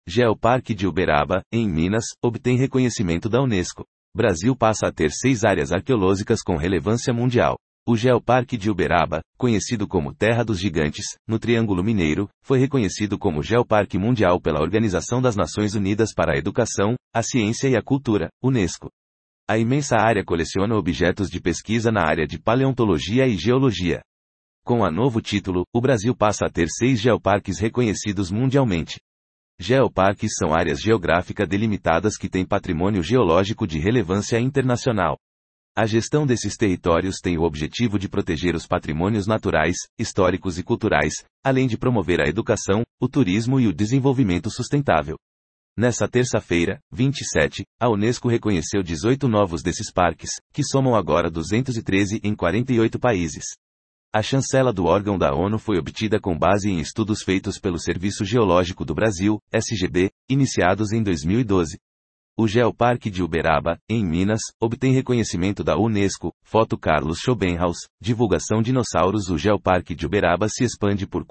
Geoparque de Uberaba, em Minas, obtém reconhecimento da Unesco. Brasil passa a ter 6 áreas arqueológicas com relevância mundial. O Geoparque de Uberaba, conhecido como Terra dos Gigantes, no Triângulo Mineiro, foi reconhecido como Geoparque Mundial pela Organização das Nações Unidas para a Educação, a Ciência e a Cultura, Unesco. A imensa área coleciona objetos de pesquisa na área de paleontologia e geologia. Com a novo título, o Brasil passa a ter 6 geoparques reconhecidos mundialmente. Geoparques são áreas geográficas delimitadas que têm patrimônio geológico de relevância internacional. A gestão desses territórios tem o objetivo de proteger os patrimônios naturais, históricos e culturais, além de promover a educação, o turismo e o desenvolvimento sustentável. Nessa terça-feira, 27, a Unesco reconheceu 18 novos desses parques, que somam agora 213 em 48 países. A chancela do órgão da ONU foi obtida com base em estudos feitos pelo Serviço Geológico do Brasil, SGB, iniciados em 2012. O Geoparque de Uberaba, em Minas, obtém reconhecimento da Unesco. Foto Carlos Schobenhaus, divulgação Dinossauros. O Geoparque de Uberaba se expande por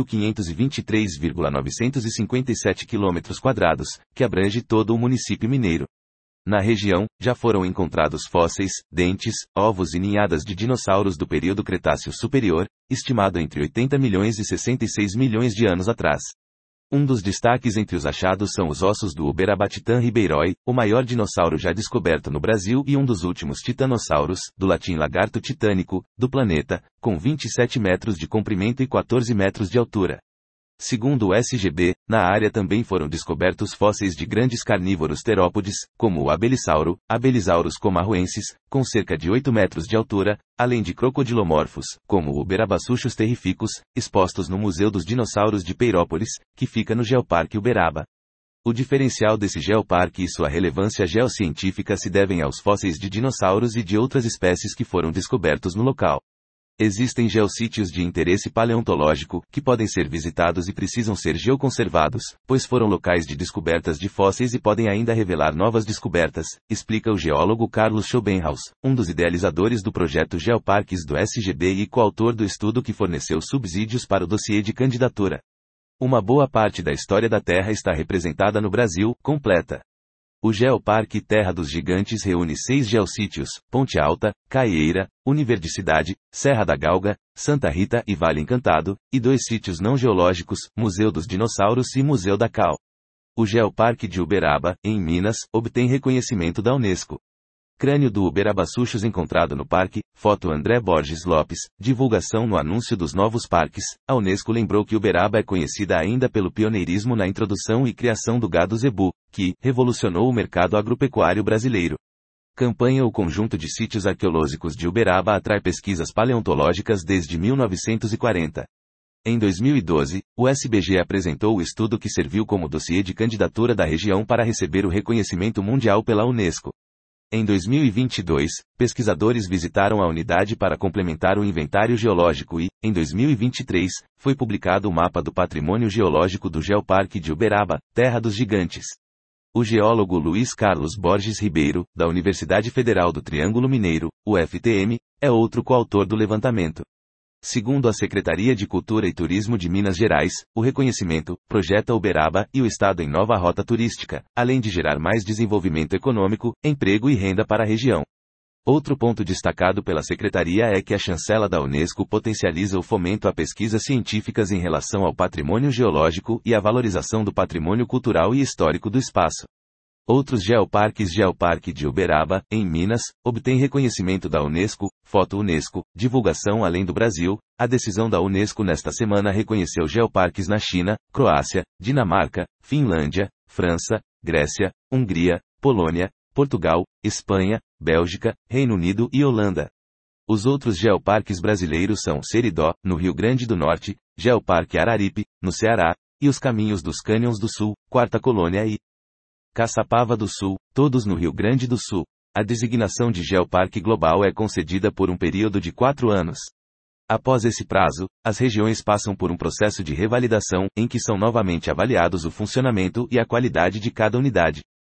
4.523,957 km², que abrange todo o município mineiro. Na região, já foram encontrados fósseis, dentes, ovos e ninhadas de dinossauros do período Cretáceo Superior, estimado entre 80 milhões e 66 milhões de anos atrás. Um dos destaques entre os achados são os ossos do Uberabatitan ribeiroi, o maior dinossauro já descoberto no Brasil e um dos últimos titanossauros, do latim lagarto titânico, do planeta, com 27 metros de comprimento e 14 metros de altura. Segundo o SGB, na área também foram descobertos fósseis de grandes carnívoros terópodes, como o Abelisauro, Abelisaurus comarruensis, com cerca de 8 metros de altura, além de crocodilomorfos, como o Uberabassuchus terrificus, expostos no Museu dos Dinossauros de Peirópolis, que fica no Geoparque Uberaba. O diferencial desse geoparque e sua relevância geocientífica se devem aos fósseis de dinossauros e de outras espécies que foram descobertos no local. Existem geossítios de interesse paleontológico, que podem ser visitados e precisam ser geoconservados, pois foram locais de descobertas de fósseis e podem ainda revelar novas descobertas, explica o geólogo Carlos Schobenhaus, um dos idealizadores do projeto Geoparques do SGB e coautor do estudo que forneceu subsídios para o dossiê de candidatura. Uma boa parte da história da Terra está representada no Brasil, completa. O Geoparque Terra dos Gigantes reúne 6 geossítios: Ponte Alta, Caieira, Universidade, Serra da Galga, Santa Rita e Vale Encantado, e 2 sítios não geológicos, Museu dos Dinossauros e Museu da Cal. O Geoparque de Uberaba, em Minas, obtém reconhecimento da Unesco. Crânio do Uberabassuchus encontrado no parque. Foto André Borges Lopes, divulgação no anúncio dos novos parques. A Unesco lembrou que Uberaba é conhecida ainda pelo pioneirismo na introdução e criação do gado zebu, que revolucionou o mercado agropecuário brasileiro. Campanha. O conjunto de sítios arqueológicos de Uberaba atrai pesquisas paleontológicas desde 1940. Em 2012, o SBG apresentou o estudo que serviu como dossiê de candidatura da região para receber o reconhecimento mundial pela Unesco. Em 2022, pesquisadores visitaram a unidade para complementar o inventário geológico e, em 2023, foi publicado o mapa do patrimônio geológico do Geoparque de Uberaba, Terra dos Gigantes. O geólogo Luiz Carlos Borges Ribeiro, da Universidade Federal do Triângulo Mineiro, UFTM, é outro coautor do levantamento. Segundo a Secretaria de Cultura e Turismo de Minas Gerais, o reconhecimento projeta Uberaba e o estado em nova rota turística, além de gerar mais desenvolvimento econômico, emprego e renda para a região. Outro ponto destacado pela Secretaria é que a chancela da Unesco potencializa o fomento a pesquisas científicas em relação ao patrimônio geológico e a valorização do patrimônio cultural e histórico do espaço. Outros geoparques. Geoparque de Uberaba, em Minas, obtém reconhecimento da Unesco. Foto Unesco, divulgação além do Brasil. A decisão da Unesco nesta semana reconheceu geoparques na China, Croácia, Dinamarca, Finlândia, França, Grécia, Hungria, Polônia, Portugal, Espanha, Bélgica, Reino Unido e Holanda. Os outros geoparques brasileiros são Seridó, no Rio Grande do Norte, Geoparque Araripe, no Ceará, e os Caminhos dos Cânions do Sul, Quarta Colônia e Caçapava do Sul, todos no Rio Grande do Sul. A designação de Geoparque Global é concedida por um período de 4 anos. Após esse prazo, as regiões passam por um processo de revalidação, em que são novamente avaliados o funcionamento e a qualidade de cada unidade.